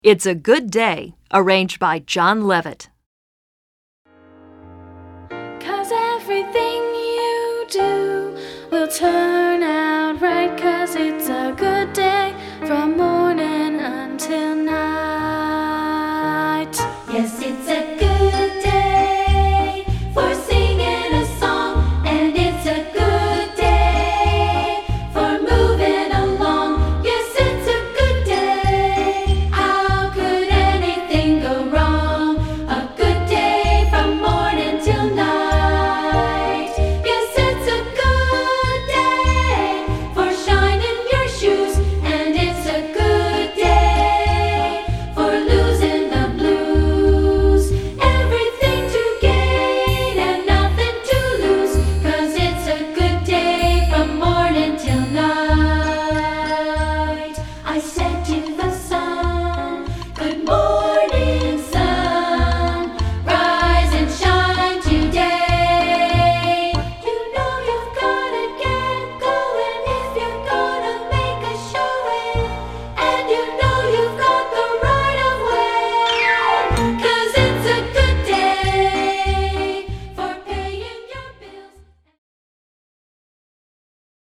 It's a Good Day, arranged by John Levitt. 'Cause everything you do will turn out right, 'cause it's a good